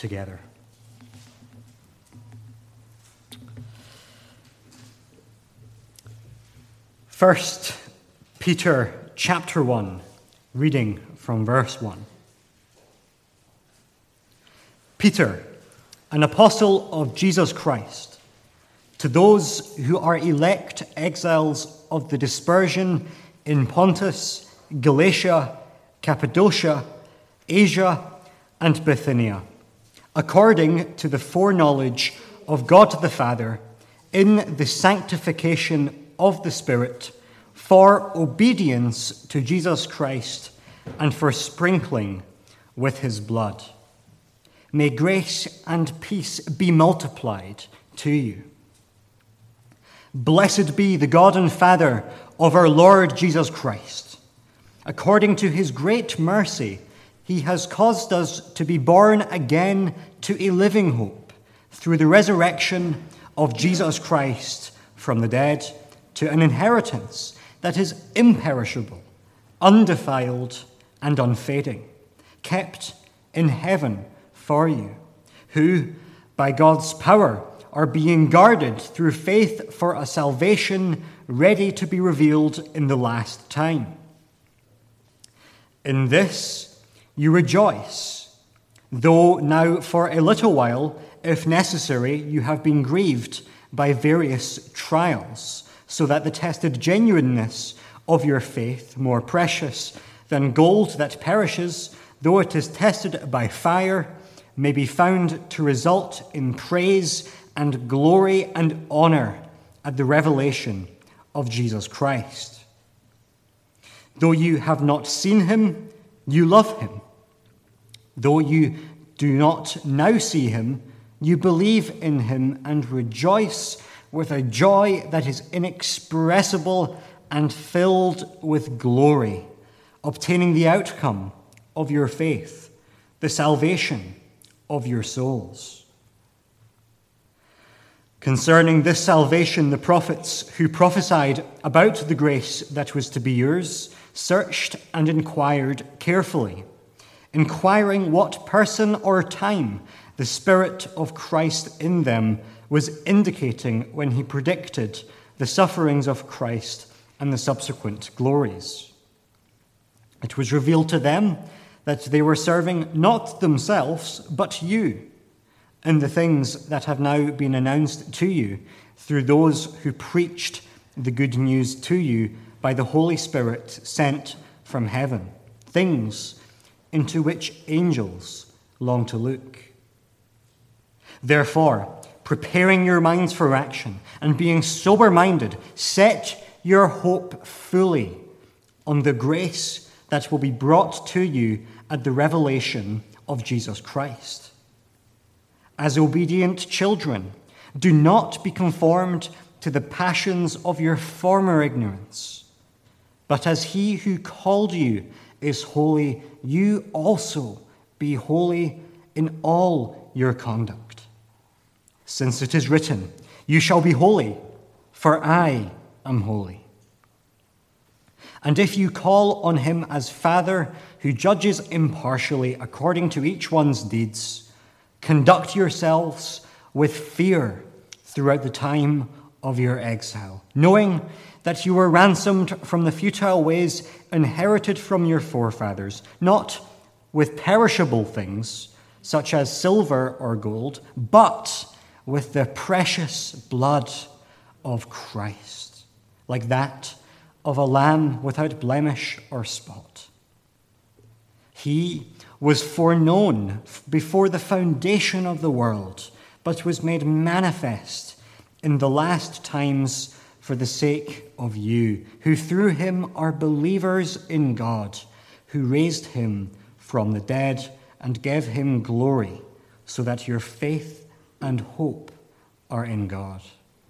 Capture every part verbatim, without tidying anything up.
together. First Peter chapter one, reading from verse one. Peter, an apostle of Jesus Christ, to those who are elect exiles of the dispersion in Pontus, Galatia, Cappadocia, Asia, and Bithynia, according to the foreknowledge of God the Father, in the sanctification of the Spirit, for obedience to Jesus Christ and for sprinkling with his blood. May grace and peace be multiplied to you. Blessed be the God and Father of our Lord Jesus Christ. According to his great mercy, he has caused us to be born again to a living hope through the resurrection of Jesus Christ from the dead, to an inheritance that is imperishable, undefiled, and unfading, kept in heaven for you, who, by God's power, are being guarded through faith for a salvation ready to be revealed in the last time. In this you rejoice, though now for a little while, if necessary, you have been grieved by various trials, so that the tested genuineness of your faith, more precious than gold that perishes, though it is tested by fire, may be found to result in praise and glory and honor at the revelation of Jesus Christ. Though you have not seen him, you love him. Though you do not now see him, you believe in him and rejoice with a joy that is inexpressible and filled with glory, obtaining the outcome of your faith, the salvation of your souls. Concerning this salvation, the prophets who prophesied about the grace that was to be yours searched and inquired carefully, inquiring what person or time the Spirit of Christ in them was indicating when he predicted the sufferings of Christ and the subsequent glories. It was revealed to them that they were serving not themselves, but you, in the things that have now been announced to you through those who preached the good news to you by the Holy Spirit sent from heaven, things into which angels long to look. Therefore, preparing your minds for action and being sober-minded, set your hope fully on the grace that will be brought to you at the revelation of Jesus Christ. As obedient children, do not be conformed to the passions of your former ignorance, but as he who called you is holy, you also be holy in all your conduct. Since it is written, "You shall be holy, for I am holy." And if you call on him as Father, who judges impartially according to each one's deeds, conduct yourselves with fear throughout the time of your exile, knowing that you were ransomed from the futile ways inherited from your forefathers, not with perishable things, such as silver or gold, but with the precious blood of Christ, like that of a lamb without blemish or spot. He was foreknown before the foundation of the world, but was made manifest in the last times for the sake of you, who through him are believers in God, who raised him from the dead and gave him glory, so that your faith and hope are in God.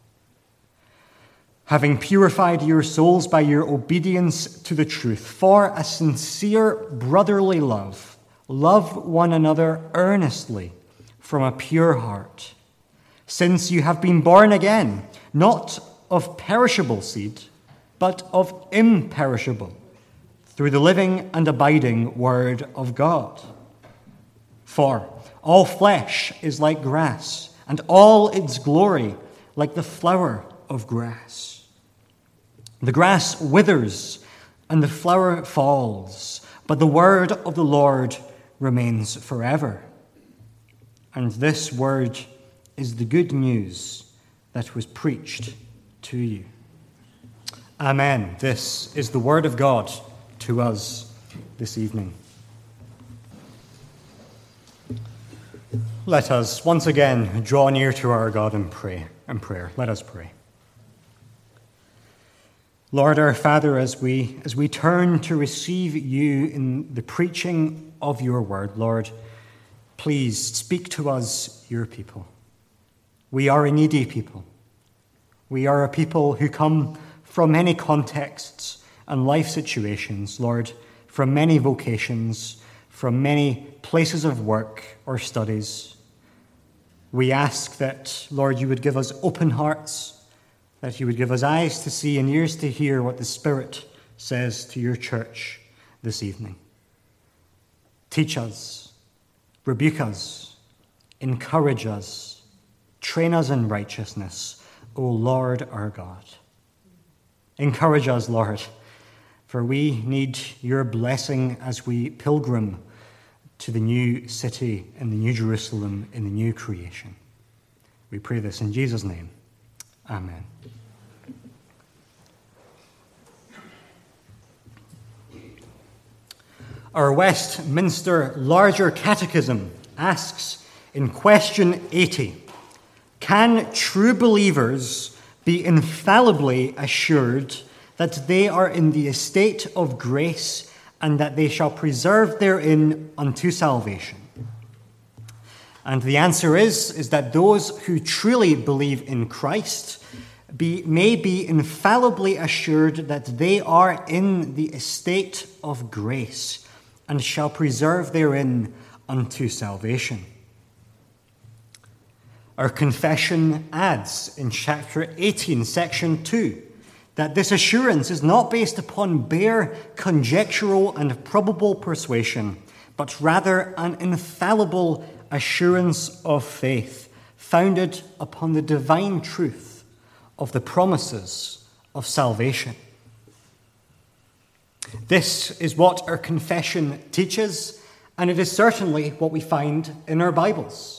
Having purified your souls by your obedience to the truth, for a sincere brotherly love, love one another earnestly from a pure heart, since you have been born again, not of perishable seed, but of imperishable, through the living and abiding word of God. For All flesh is like grass, and all its glory like the flower of grass. The grass withers, and the flower falls, but the word of the Lord remains forever. And this word is the good news that was preached to you. Amen. This is the word of God to us this evening. Let us once again draw near to our God and pray and prayer. Let us pray. Lord our Father, as we as we turn to receive you in the preaching of your word, Lord, please speak to us, your people. We are a needy people. We are a people who come from many contexts and life situations, Lord, from many vocations, from many places of work or studies. We ask that, Lord, you would give us open hearts, that you would give us eyes to see and ears to hear what the Spirit says to your church this evening. Teach us, rebuke us, encourage us, train us in righteousness, O Lord our God. Encourage us, Lord, for we need your blessing as we pilgrim to the new city in the new Jerusalem, in the new creation. We pray this in Jesus' name. Amen. Our Westminster Larger Catechism asks in question eighty, can true believers be infallibly assured that they are in the estate of grace and that they shall preserve therein unto salvation? And the answer is, is that those who truly believe in Christ be, may be infallibly assured that they are in the estate of grace and shall preserve therein unto salvation. Our confession adds in chapter eighteen, section two, that this assurance is not based upon bare conjectural and probable persuasion, but rather an infallible assurance of faith, founded upon the divine truth of the promises of salvation. This is what our confession teaches, and it is certainly what we find in our Bibles.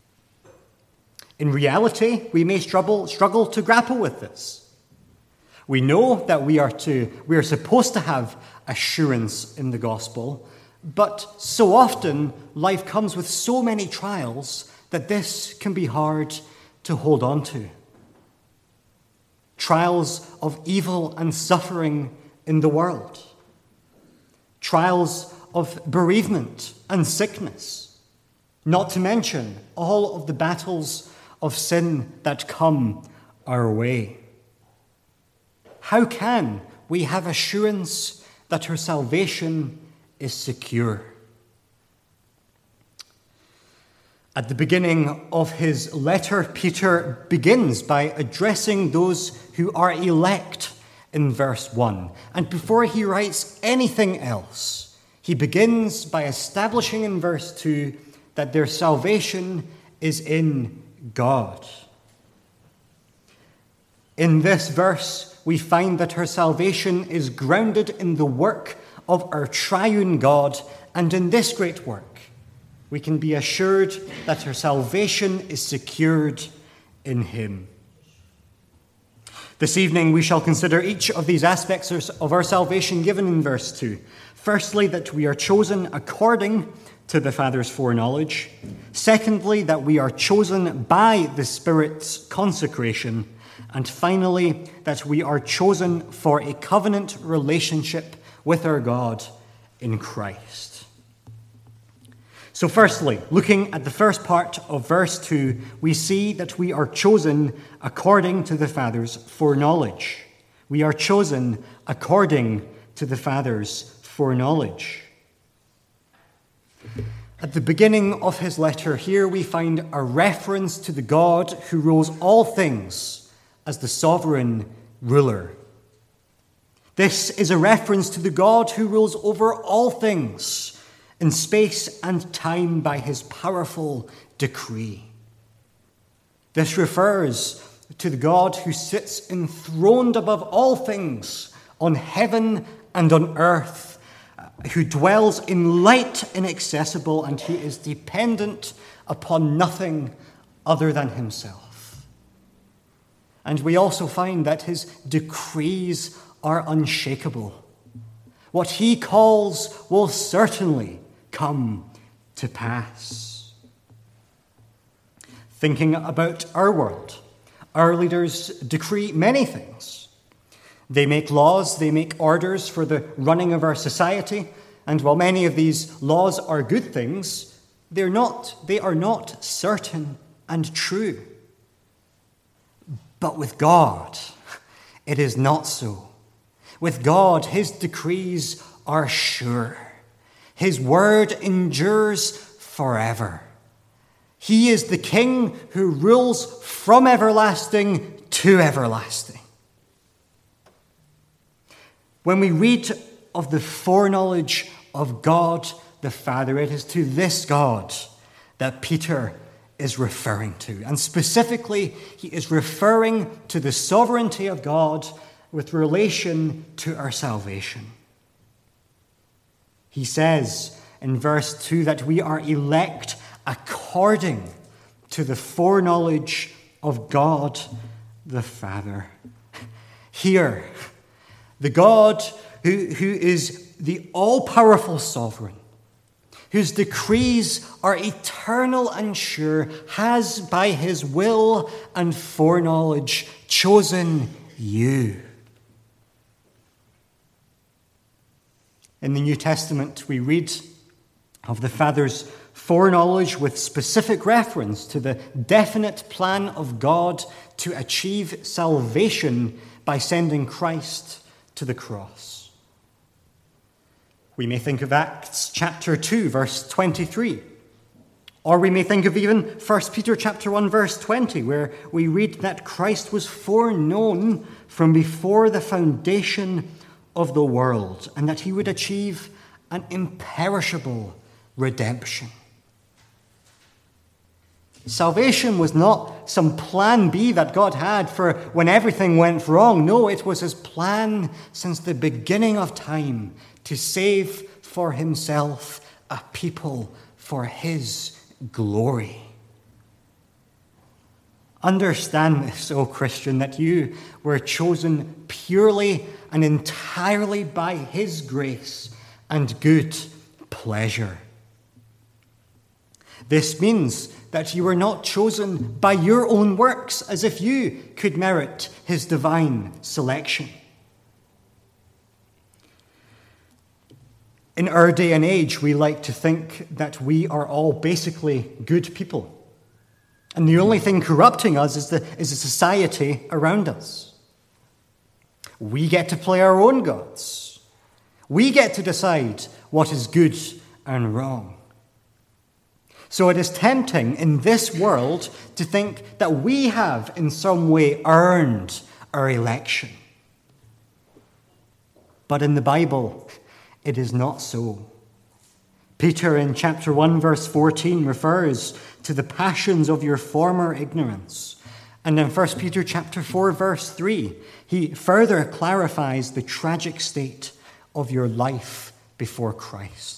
In reality, we may struggle, struggle to grapple with this. We know that we are to we are supposed to have assurance in the gospel, but so often life comes with so many trials that this can be hard to hold on to. Trials of evil and suffering in the world. Trials of bereavement and sickness. Not to mention all of the battles of sin that come our way. How can we have assurance that our salvation is secure? At the beginning of his letter, Peter begins by addressing those who are elect in verse one. And before he writes anything else, he begins by establishing in verse two that their salvation is in God. In this verse, we find that her salvation is grounded in the work of our triune God, and in this great work, we can be assured that her salvation is secured in him. This evening, we shall consider each of these aspects of our salvation given in verse two. Firstly, that we are chosen according to the Father's foreknowledge. Secondly, that we are chosen by the Spirit's consecration. And finally, that we are chosen for a covenant relationship with our God in Christ. So firstly, looking at the first part of verse two, we see that we are chosen according to the Father's foreknowledge. We are chosen according to the Father's foreknowledge. At the beginning of his letter here, we find a reference to the God who rules all things as the sovereign ruler. This is a reference to the God who rules over all things in space and time by his powerful decree. This refers to the God who sits enthroned above all things on heaven and on earth, who dwells in light inaccessible, and who is dependent upon nothing other than himself. And we also find that his decrees are unshakable. What he calls will certainly come to pass. Thinking about our world, our leaders decree many things. They make laws, they make orders for the running of our society, and while many of these laws are good things, they're not, they are not certain and true. But with God, it is not so. With God, his decrees are sure. His word endures forever. He is the King who rules from everlasting to everlasting. When we read of the foreknowledge of God the Father, it is to this God that Peter is referring to. And specifically, he is referring to the sovereignty of God with relation to our salvation. He says in verse two that we are elect according to the foreknowledge of God the Father. Here, the God who, who is the all-powerful sovereign, whose decrees are eternal and sure, has by his will and foreknowledge chosen you. In the New Testament, we read of the Father's foreknowledge with specific reference to the definite plan of God to achieve salvation by sending Christ to the cross. We may think of Acts chapter two, verse twenty-three. Or we may think of even First Peter chapter one, verse twenty, where we read that Christ was foreknown from before the foundation of the world, and that he would achieve an imperishable redemption. Salvation was not some plan B that God had for when everything went wrong. No, it was his plan since the beginning of time to save for himself a people for his glory. Understand this, O Christian, that you were chosen purely and entirely by his grace and good pleasure. This means that you were not chosen by your own works, as if you could merit his divine selection. In our day and age, we like to think that we are all basically good people. And the only thing corrupting us is the, is the society around us. We get to play our own gods. We get to decide what is good and wrong. So it is tempting in this world to think that we have in some way earned our election. But in the Bible, it is not so. Peter in chapter one, verse fourteen refers to the passions of your former ignorance. And in First Peter chapter four, verse three, he further clarifies the tragic state of your life before Christ.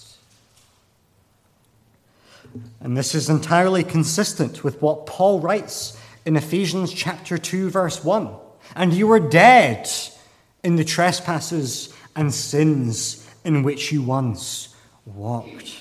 And this is entirely consistent with what Paul writes in Ephesians chapter two, verse one. And you were dead in the trespasses and sins in which you once walked.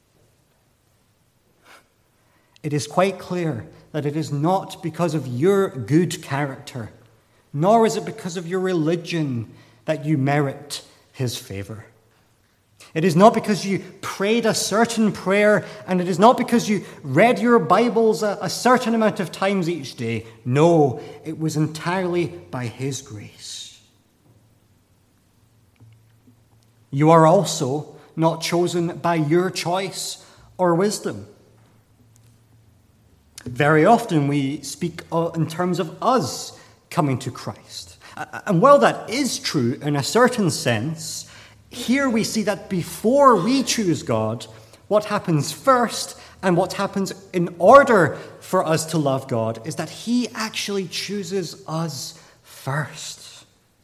It is quite clear that it is not because of your good character, nor is it because of your religion that you merit his favor. It is not because you prayed a certain prayer, and it is not because you read your Bibles a, a certain amount of times each day. No, it was entirely by his grace. You are also not chosen by your choice or wisdom. Very often we speak in terms of us coming to Christ. And while that is true in a certain sense, here we see that before we choose God, What happens first and what happens in order for us to love God is that he actually chooses us first.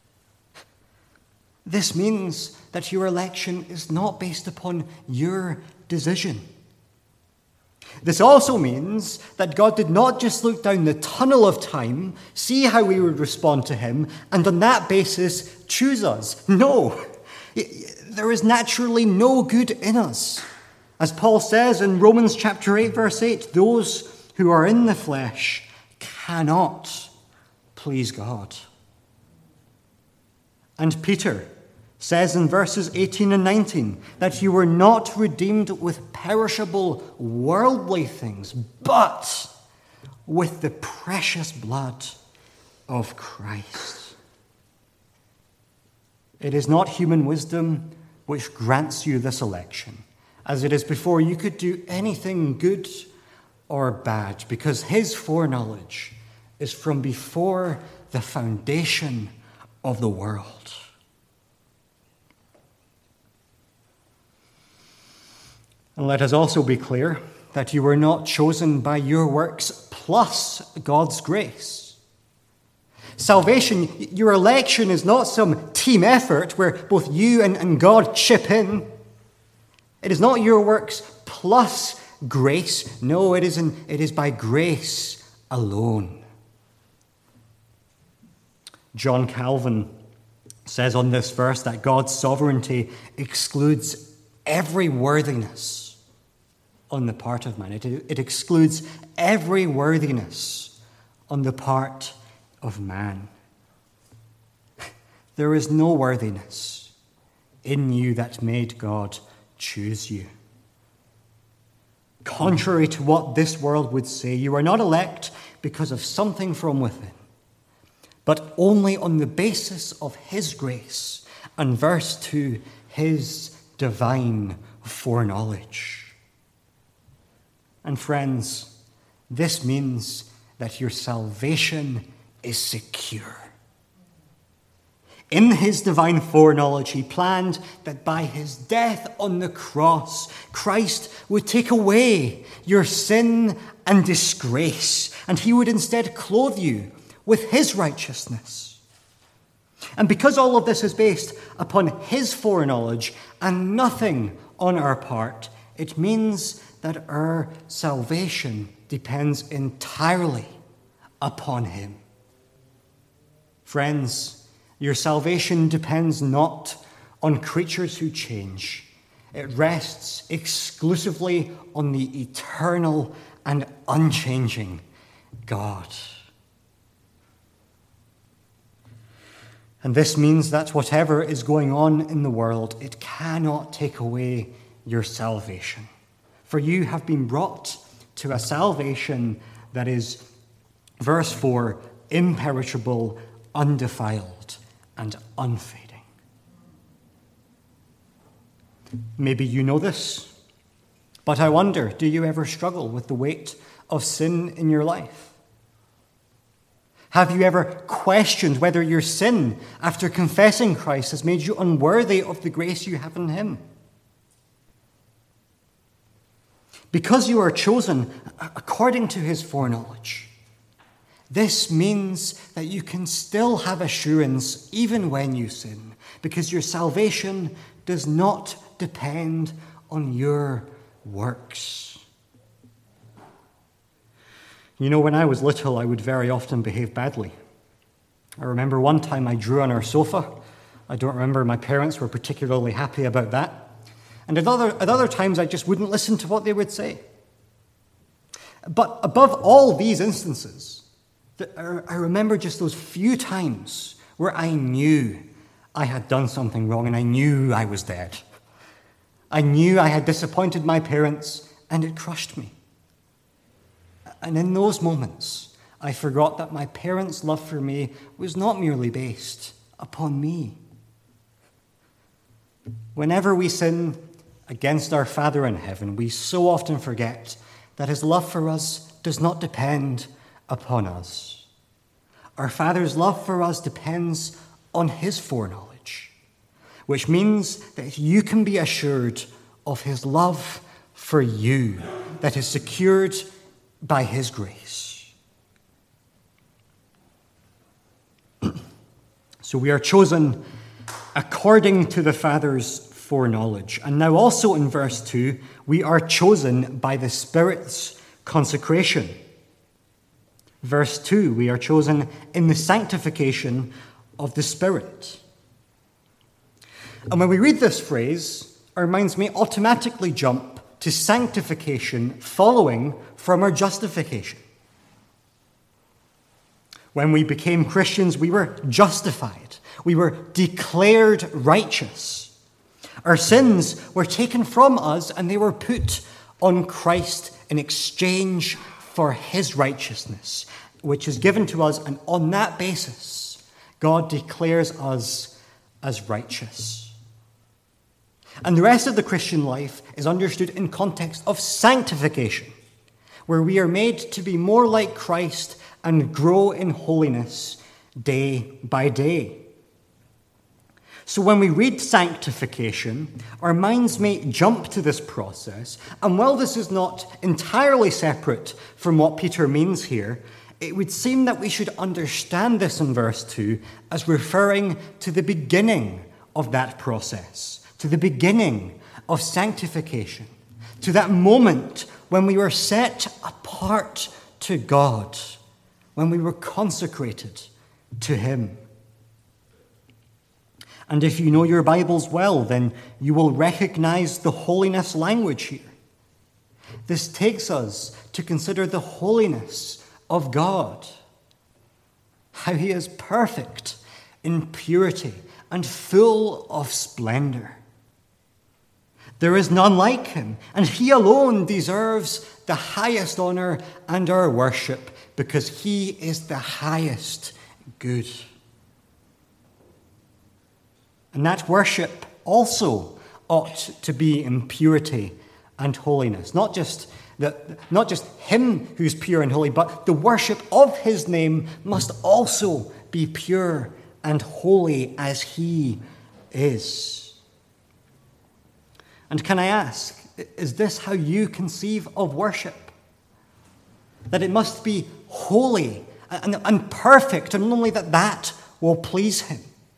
This means that your election is not based upon your decision. This also means that God did not just look down the tunnel of time, see how we would respond to him, and on that basis choose us. No, there is naturally no good in us. As Paul says in Romans chapter eight, verse eight, those who are in the flesh cannot please God. And Peter says in verses eighteen and nineteen that you were not redeemed with perishable worldly things, but with the precious blood of Christ. It is not human wisdom which grants you this election, as it is before you could do anything good or bad, because his foreknowledge is from before the foundation of the world. And let us also be clear that you were not chosen by your works plus God's grace. Salvation, your election, is not some team effort where both you and, and God chip in. It is not your works plus grace. No, it isn't. It is by grace alone. John Calvin says on this verse that God's sovereignty excludes every worthiness on the part of man. It, it excludes every worthiness on the part of man. There is no worthiness in you that made God choose you. Contrary to what this world would say, you are not elect because of something from within, but only on the basis of his grace and verse two, his divine foreknowledge. And friends, this means that your salvation is secure. In his divine foreknowledge, he planned that by his death on the cross, Christ would take away your sin and disgrace, and he would instead clothe you with his righteousness. And because all of this is based upon his foreknowledge and nothing on our part, it means that our salvation depends entirely upon him. Friends, your salvation depends not on creatures who change. It rests exclusively on the eternal and unchanging God. And this means that whatever is going on in the world, it cannot take away your salvation. For you have been brought to a salvation that is, verse four, imperishable, undefiled, and unfading. Maybe you know this, but I wonder, do you ever struggle with the weight of sin in your life? Have you ever questioned whether your sin, after confessing Christ, has made you unworthy of the grace you have in him? Because you are chosen according to his foreknowledge, this means that you can still have assurance even when you sin, because your salvation does not depend on your works. You know, when I was little, I would very often behave badly. I remember one time I drew on our sofa. I don't remember my parents were particularly happy about that. And at other, at other times, I just wouldn't listen to what they would say. But above all these instances, I remember just those few times where I knew I had done something wrong and I knew I was dead. I knew I had disappointed my parents and it crushed me. And in those moments, I forgot that my parents' love for me was not merely based upon me. Whenever we sin against our Father in heaven, we so often forget that his love for us does not depend upon us. Our Father's love for us depends on his foreknowledge, which means that you can be assured of his love for you that is secured by his grace. So we are chosen according to the Father's foreknowledge. And now also in verse two, we are chosen by the Spirit's consecration. Verse two, we are chosen in the sanctification of the Spirit. And when we read this phrase, our minds may automatically jump to sanctification following from our justification. When we became Christians, we were justified. We were declared righteous. Our sins were taken from us and they were put on Christ in exchange for his righteousness, which is given to us. And on that basis, God declares us as righteous. And the rest of the Christian life is understood in context of sanctification, where we are made to be more like Christ and grow in holiness day by day. So when we read sanctification, our minds may jump to this process, and while this is not entirely separate from what Peter means here, it would seem that we should understand this in verse two as referring to the beginning of that process, to the beginning of sanctification, to that moment when we were set apart to God, when we were consecrated to him. And if you know your Bibles well, then you will recognize the holiness language here. This takes us to consider the holiness of God, how he is perfect in purity and full of splendor. There is none like him, and he alone deserves the highest honor and our worship because he is the highest good. And that worship also ought to be in purity and holiness. Not just, the, not just him who's pure and holy, but the worship of his name must also be pure and holy as he is. And can I ask, is this how you conceive of worship? That it must be holy and, and perfect, and only that that will please him?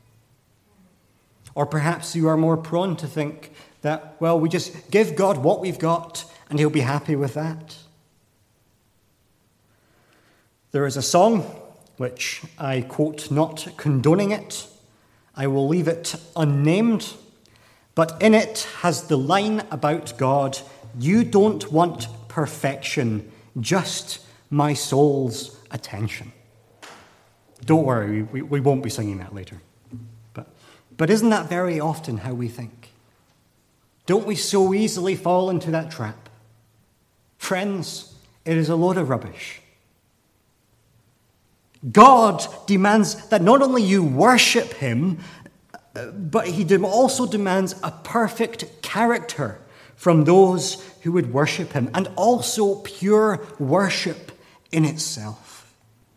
Or perhaps you are more prone to think that, well, we just give God what we've got and he'll be happy with that. There is a song which I quote, not condoning it. I will leave it unnamed, but in it has the line about God, you don't want perfection, just my soul's attention. Don't worry, we, we won't be singing that later. But isn't that very often how we think? Don't we so easily fall into that trap? Friends, it is a load of rubbish. God demands that not only you worship him, but he also demands a perfect character from those who would worship him, and also pure worship in itself.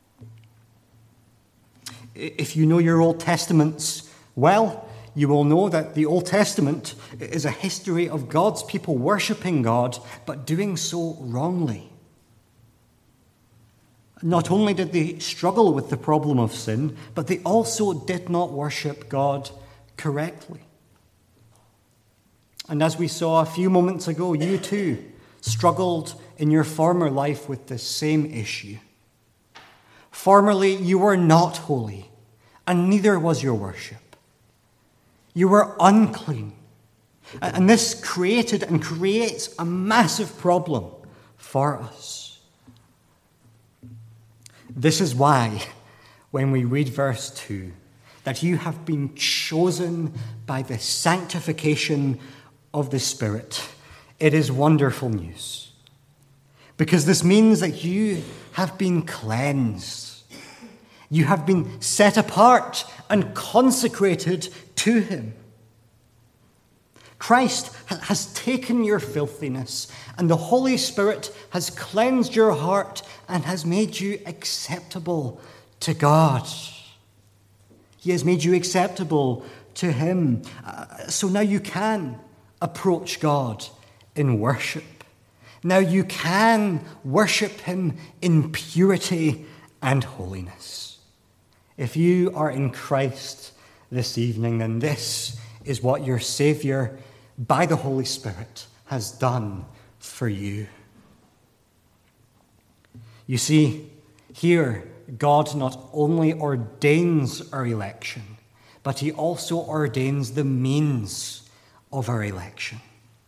If you know your Old Testaments well, you will know that the Old Testament is a history of God's people worshipping God, but doing so wrongly. Not only did they struggle with the problem of sin, but they also did not worship God correctly. And as we saw a few moments ago, you too struggled in your former life with this same issue. Formerly, you were not holy, and neither was your worship. You were unclean. And this created and creates a massive problem for us. This is why, when we read verse two, that you have been chosen by the sanctification of the Spirit, it is wonderful news. Because this means that you have been cleansed. You have been set apart and consecrated to him. Christ has taken your filthiness, and the Holy Spirit has cleansed your heart and has made you acceptable to God. He has made you acceptable to him. Uh, so now you can approach God in worship. Now you can worship him in purity and holiness. If you are in Christ this evening, then this is what your Savior, by the Holy Spirit, has done for you. You see, here God not only ordains our election, but he also ordains the means of our election.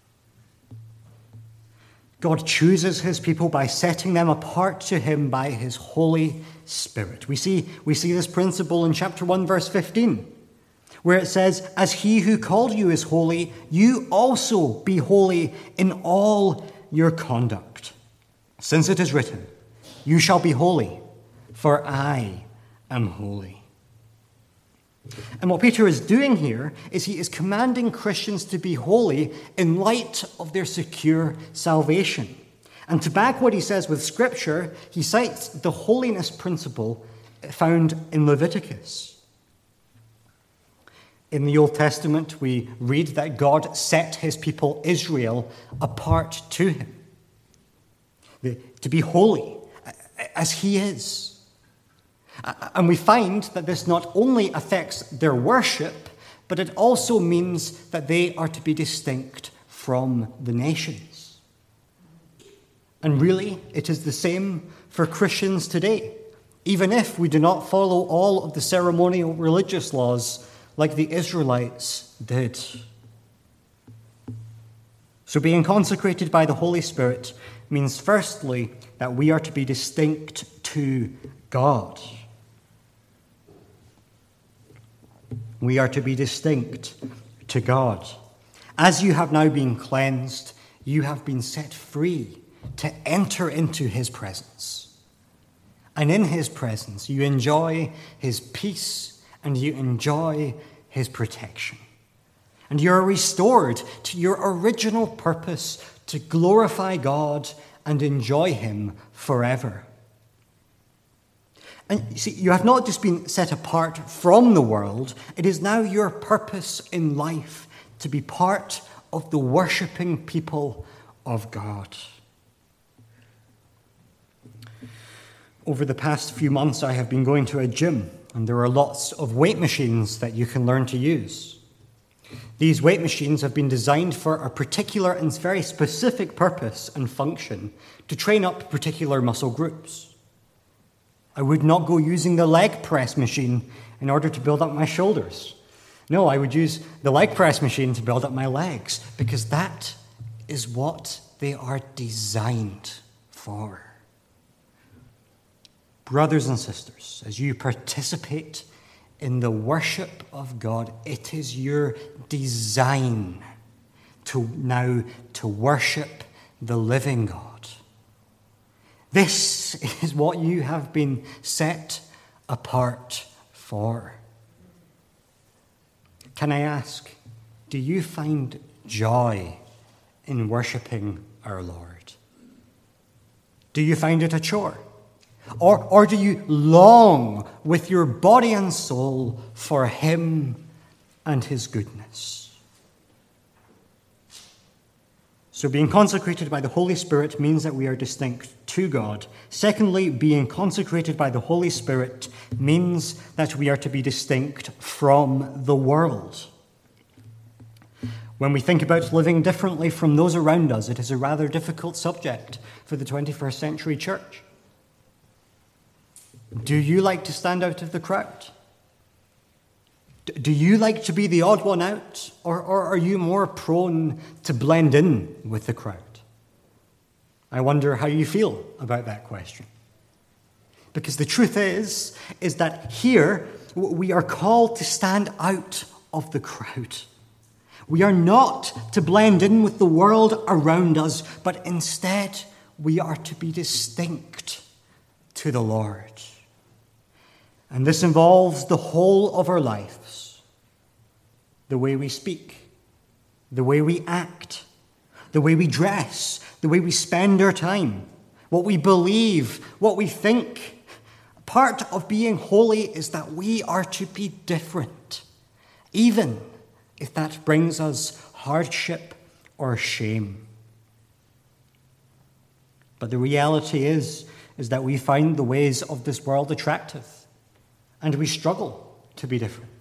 God chooses his people by setting them apart to him by his Holy Spirit. We see, we see this principle in chapter one, verse fifteen, where it says, "As he who called you is holy, you also be holy in all your conduct. Since it is written, you shall be holy, for I am holy." And what Peter is doing here is he is commanding Christians to be holy in light of their secure salvation. And to back what he says with Scripture, he cites the holiness principle found in Leviticus. In the Old Testament, we read that God set his people Israel apart to him, to be holy as he is. And we find that this not only affects their worship, but it also means that they are to be distinct from the nations. And really, it is the same for Christians today, even if we do not follow all of the ceremonial religious laws like the Israelites did. So being consecrated by the Holy Spirit means firstly that we are to be distinct to God. We are to be distinct to God. As you have now been cleansed, you have been set free to enter into his presence. And in his presence, you enjoy his peace and you enjoy his protection. And you are restored to your original purpose to glorify God and enjoy him forever. And you see, you have not just been set apart from the world, it is now your purpose in life to be part of the worshipping people of God. Over the past few months, I have been going to a gym, and there are lots of weight machines that you can learn to use. These weight machines have been designed for a particular and very specific purpose and function to train up particular muscle groups. I would not go using the leg press machine in order to build up my shoulders. No, I would use the leg press machine to build up my legs, because that is what they are designed for. Brothers and sisters, as you participate in the worship of God, it is your design to now to worship the living God. This is what you have been set apart for. Can I ask, do you find joy in worshipping our Lord? Do you find it a chore? Or, or do you long with your body and soul for him and his goodness? So being consecrated by the Holy Spirit means that we are distinct to God. Secondly, being consecrated by the Holy Spirit means that we are to be distinct from the world. When we think about living differently from those around us, it is a rather difficult subject for the twenty-first century church. Do you like to stand out of the crowd? Do you like to be the odd one out, or, or are you more prone to blend in with the crowd? I wonder how you feel about that question. Because the truth is, is that here we are called to stand out of the crowd. We are not to blend in with the world around us, but instead we are to be distinct to the Lord. And this involves the whole of our lives. The way we speak, the way we act, the way we dress, the way we spend our time, what we believe, what we think. Part of being holy is that we are to be different, even if that brings us hardship or shame. But the reality is, is that we find the ways of this world attractive, and we struggle to be different.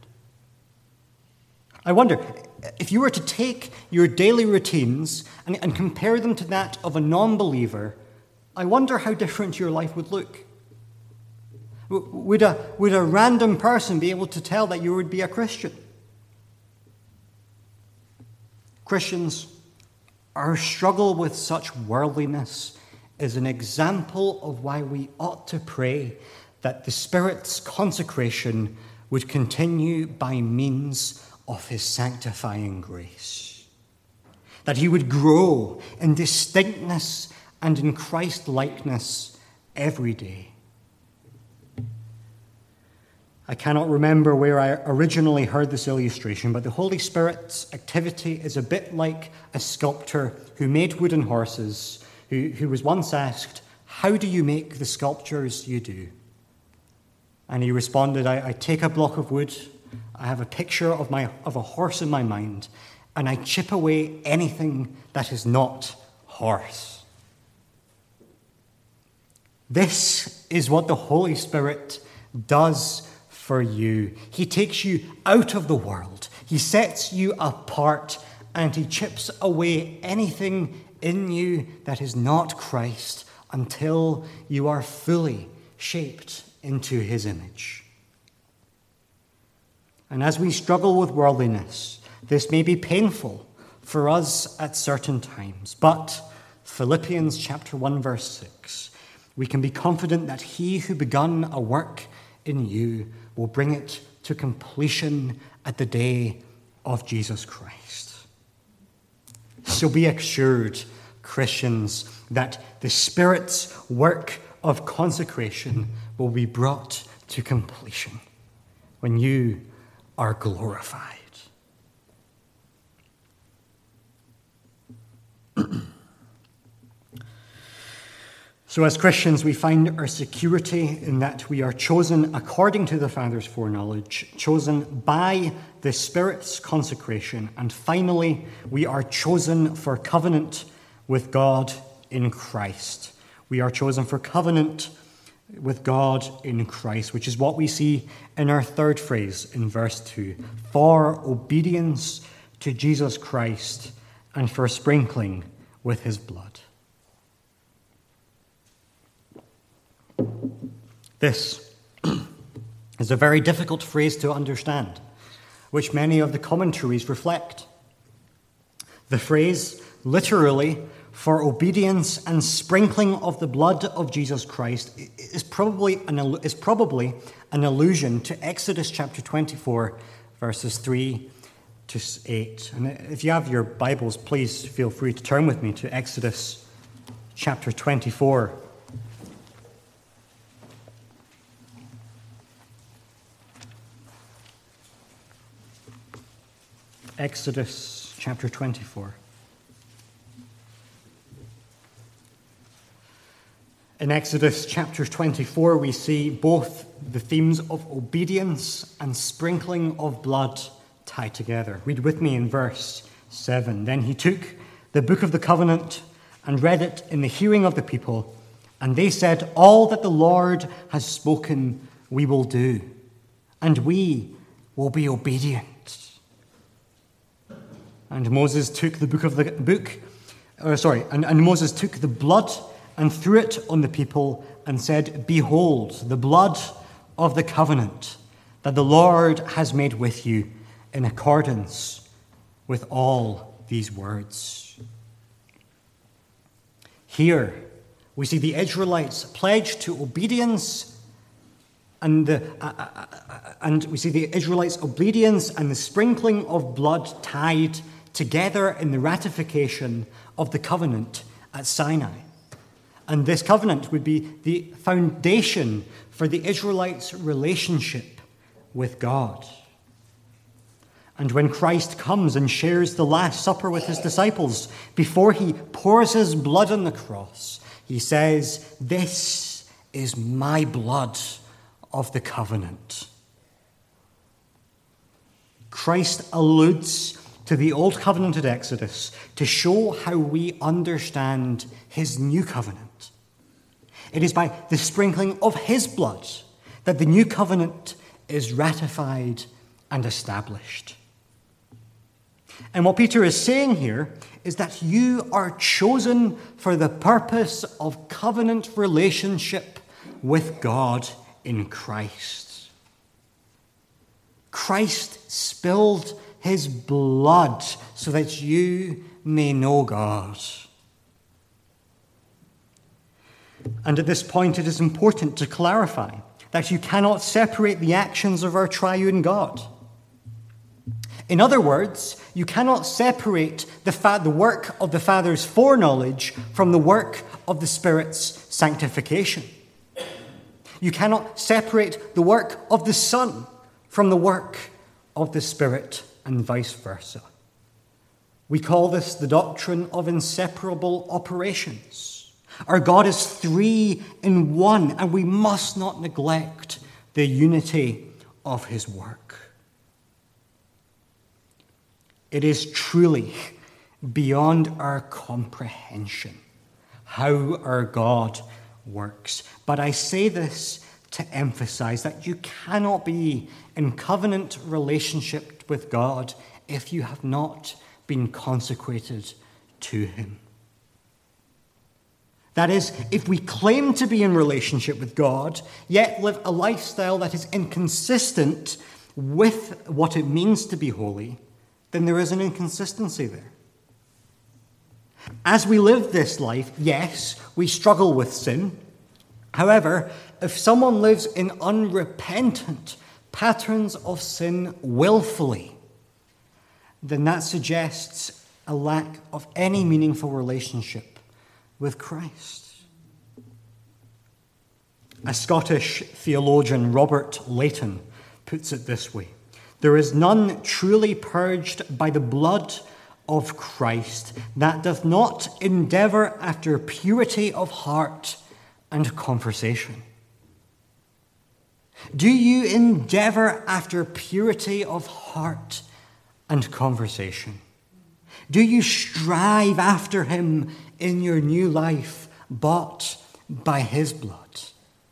I wonder, if you were to take your daily routines and, and compare them to that of a non-believer, I wonder how different your life would look. Would a, would a random person be able to tell that you would be a Christian? Christians, our struggle with such worldliness is an example of why we ought to pray that the Spirit's consecration would continue by means of his sanctifying grace. That he would grow in distinctness and in Christ-likeness every day. I cannot remember where I originally heard this illustration, but the Holy Spirit's activity is a bit like a sculptor who made wooden horses, who, who was once asked, "How do you make the sculptures you do?" And he responded, I, I take a block of wood, I have a picture of, my, of a horse in my mind, and I chip away anything that is not horse. This is what the Holy Spirit does for you. He takes you out of the world. He sets you apart, and he chips away anything in you that is not Christ until you are fully shaped into his image. And as we struggle with worldliness, this may be painful for us at certain times, but Philippians chapter one verse six, we can be confident that he who begun a work in you will bring it to completion at the day of Jesus Christ. So be assured, Christians, that the Spirit's work of consecration will be brought to completion when you are glorified. So as Christians, we find our security in that we are chosen according to the Father's foreknowledge, chosen by the Spirit's consecration, and finally, we are chosen for covenant with God in Christ. We are chosen for covenant with God in Christ, which is what we see in our third phrase in verse two, for obedience to Jesus Christ and for sprinkling with his blood. This is a very difficult phrase to understand, which many of the commentaries reflect. The phrase, literally, for obedience and sprinkling of the blood of Jesus Christ, is probably an, is probably an allusion to Exodus chapter twenty-four, verses three to eight. And if you have your Bibles, please feel free to turn with me to Exodus chapter twenty-four. Exodus chapter twenty-four. In Exodus chapter twenty-four, we see both the themes of obedience and sprinkling of blood tied together. Read with me in verse seven. Then he took the book of the covenant and read it in the hearing of the people, and they said, all that the Lord has spoken we will do, and we will be obedient. And Moses took the book of the book, or sorry, and, and Moses took the blood and threw it on the people and said, behold, the blood of the covenant that the Lord has made with you in accordance with all these words. Here we see the Israelites pledged to obedience, and the, uh, uh, uh, and we see the Israelites' obedience and the sprinkling of blood tied together in the ratification of the covenant at Sinai. And this covenant would be the foundation for the Israelites' relationship with God. And when Christ comes and shares the Last Supper with his disciples, before he pours his blood on the cross, he says, this is my blood of the covenant. Christ alludes to the old covenant at Exodus to show how we understand his new covenant. It is by the sprinkling of his blood that the new covenant is ratified and established. And what Peter is saying here is that you are chosen for the purpose of covenant relationship with God in Christ. Christ spilled his blood so that you may know God. And at this point, it is important to clarify that you cannot separate the actions of our triune God. In other words, you cannot separate the, fa- the work of the Father's foreknowledge from the work of the Spirit's sanctification. You cannot separate the work of the Son from the work of the Spirit, and vice versa. We call this the doctrine of inseparable operations. Our God is three in one, and we must not neglect the unity of his work. It is truly beyond our comprehension how our God works. But I say this to emphasize that you cannot be in covenant relationship with God if you have not been consecrated to him. That is, if we claim to be in relationship with God, yet live a lifestyle that is inconsistent with what it means to be holy, then there is an inconsistency there. As we live this life, yes, we struggle with sin. However, if someone lives in unrepentant patterns of sin willfully, then that suggests a lack of any meaningful relationship with Christ. A Scottish theologian, Robert Leighton, puts it this way: there is none truly purged by the blood of Christ that doth not endeavour after purity of heart and conversation. Do you endeavour after purity of heart and conversation? Do you strive after him in your new life bought by his blood?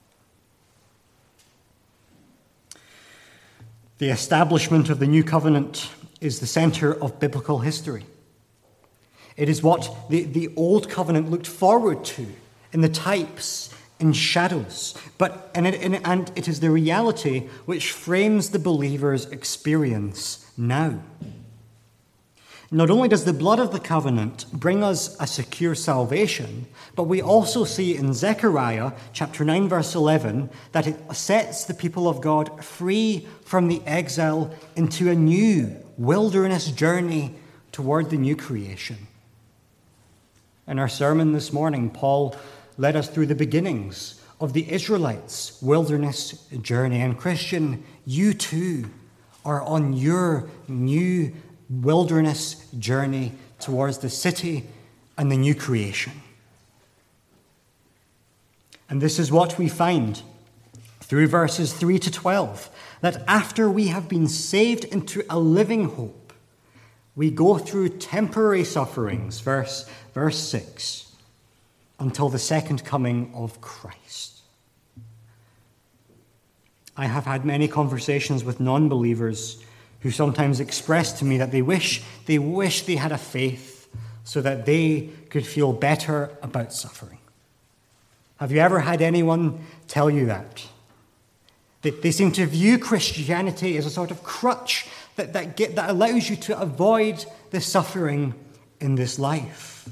The establishment of the new covenant is the centre of biblical history. It is what the, the old covenant looked forward to in the types and shadows, but and it, and it is the reality which frames the believer's experience now. Not only does the blood of the covenant bring us a secure salvation, but we also see in Zechariah chapter nine, verse eleven, that it sets the people of God free from the exile into a new wilderness journey toward the new creation. In our sermon this morning, Paul led us through the beginnings of the Israelites' wilderness journey. And Christian, you too are on your new wilderness journey towards the city and the new creation. And this is what we find through verses three to twelve, that after we have been saved into a living hope, we go through temporary sufferings, verse, verse six, until the second coming of Christ. I have had many conversations with non-believers who sometimes express to me that they wish they wish they had a faith so that they could feel better about suffering. Have you ever had anyone tell you that? They, they seem to view Christianity as a sort of crutch that, that, get, that allows you to avoid the suffering in this life.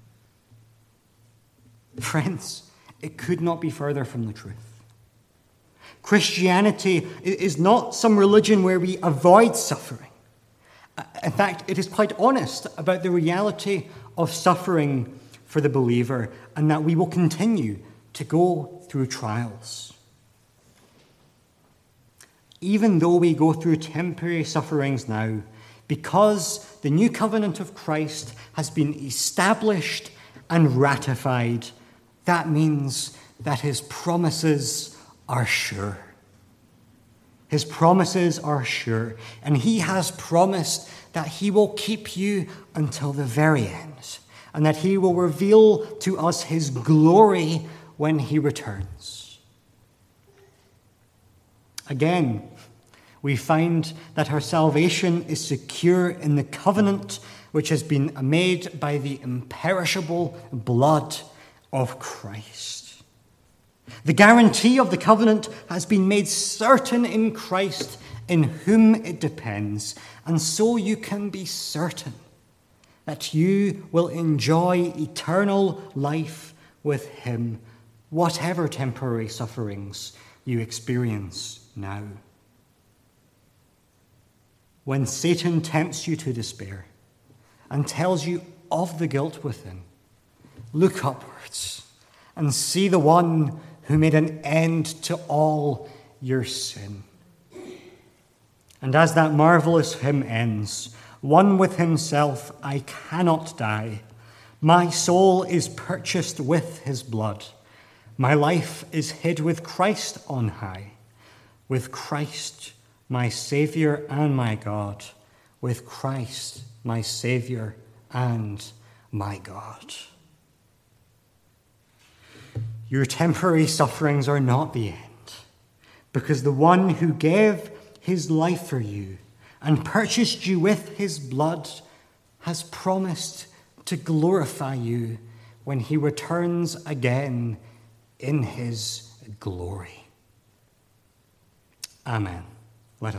Friends, it could not be further from the truth. Christianity is not some religion where we avoid suffering. In fact, it is quite honest about the reality of suffering for the believer, and that we will continue to go through trials. Even though we go through temporary sufferings now, because the new covenant of Christ has been established and ratified, that means that his promises are sure. His promises are sure, and he has promised that he will keep you until the very end, and that he will reveal to us his glory when he returns. Again, we find that our salvation is secure in the covenant which has been made by the imperishable blood of Christ. The guarantee of the covenant has been made certain in Christ, in whom it depends, and so you can be certain that you will enjoy eternal life with him, whatever temporary sufferings you experience now. When Satan tempts you to despair and tells you of the guilt within, look upwards and see the one who made an end to all your sin. And as that marvelous hymn ends, one with himself I cannot die. My soul is purchased with his blood. My life is hid with Christ on high. With Christ, my Saviour and my God. With Christ, my Saviour and my God. Your temporary sufferings are not the end, because the one who gave his life for you and purchased you with his blood has promised to glorify you when he returns again in his glory. Amen.